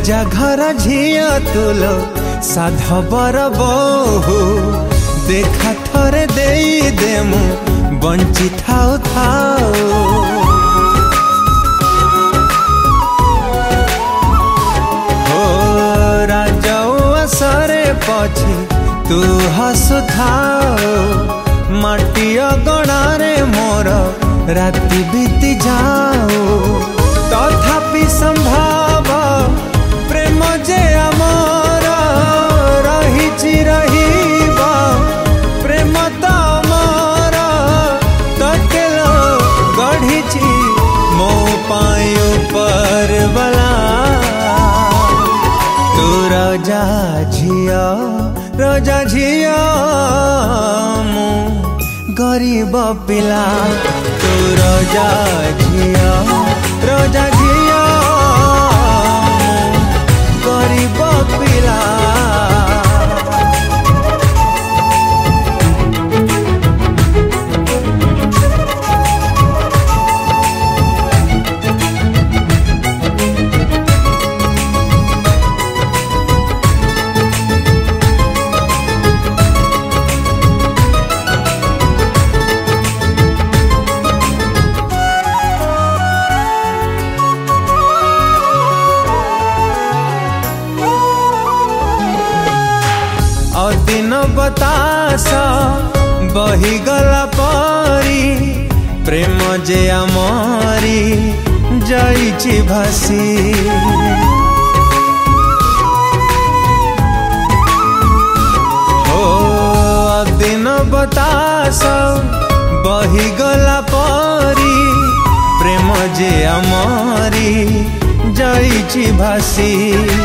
राजा घर झिया तुल साधवर बहु देखा थरे देई देमु बंची थाउ थाउ हो राजा सरे पछे तू हसुथाओ माटी अगणारे मोर राति बीती जाओ तथापि संभव प्रेम जे आमर रहिछि रहिबा प्रेम तो मोर तकेल गढ़िछि मो पाई ऊपर वाला तू राजा झिया मु गरीब पिला तू राजा झिया गरीब पिला दिन बतास बही गला परी प्रेम जे आमरी जाइछि भासी हो दिन बतास बही गला परी प्रेम जे आमरी जाइछि भासी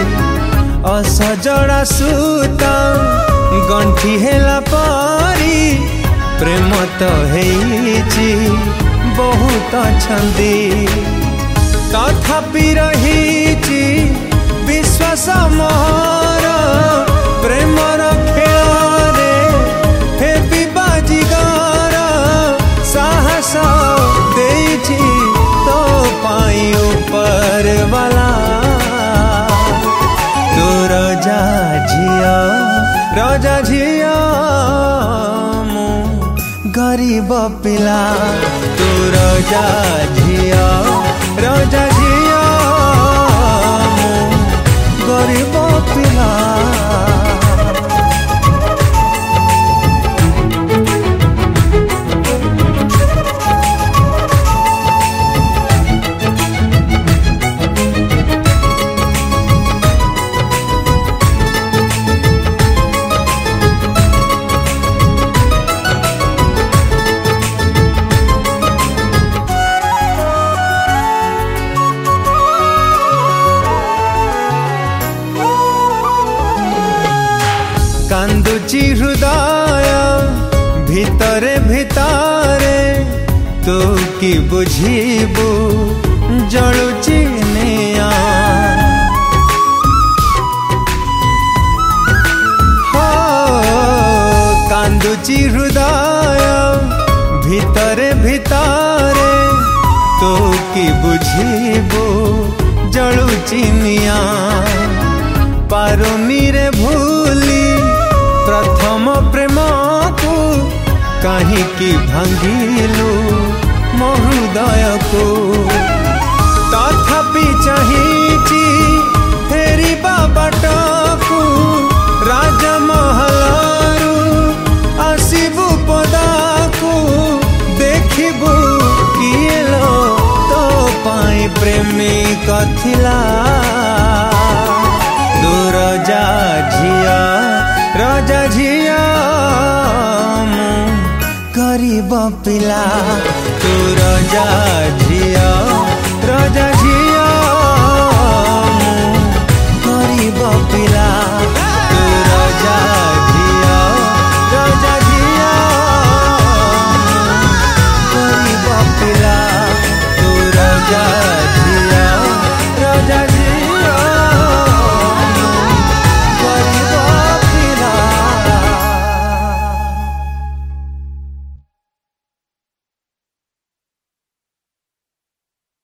असजड़ा सूता गंठी हेला परी प्रेम तो हेछि बहुत छंदी तथापि रहिछि विश्वास मोर प्रेमर खेଳରେ हे बाजीगर साहस देछि तो पाई ऊपर वाला तू राजा झिया मु गरीब पिला तू राजा झिया मु गरीब पिला कांदुची हृदय भितरे भितरे तू कि बुझीबू जलुची निया हो कांदुची हृदय भितरे भितरे तू कि बुझीबू जलुची निया पारुनी रे भूली प्रथम प्रेम को कहीं की भांगिलु मो हृदय को तथापि चाहिछि फेरी बाट को राजमहलरू आसिबु पदा को देखिबु किए लो तो पाई प्रेमी कथिला तू राजा झिया मु गरीब पिला तू राजा झिया मु गरीब पिला तू राजा